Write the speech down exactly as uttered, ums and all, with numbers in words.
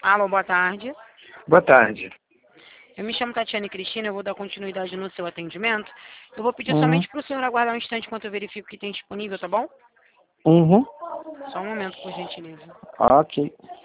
Alô, boa tarde. Boa tarde. Eu me chamo Tatiane Cristina, eu vou dar continuidade no seu atendimento. Eu vou pedir Uhum. somente para o senhor aguardar um instante enquanto eu verifico o que tem disponível, tá bom? Uhum. Só um momento, por gentileza. Ok.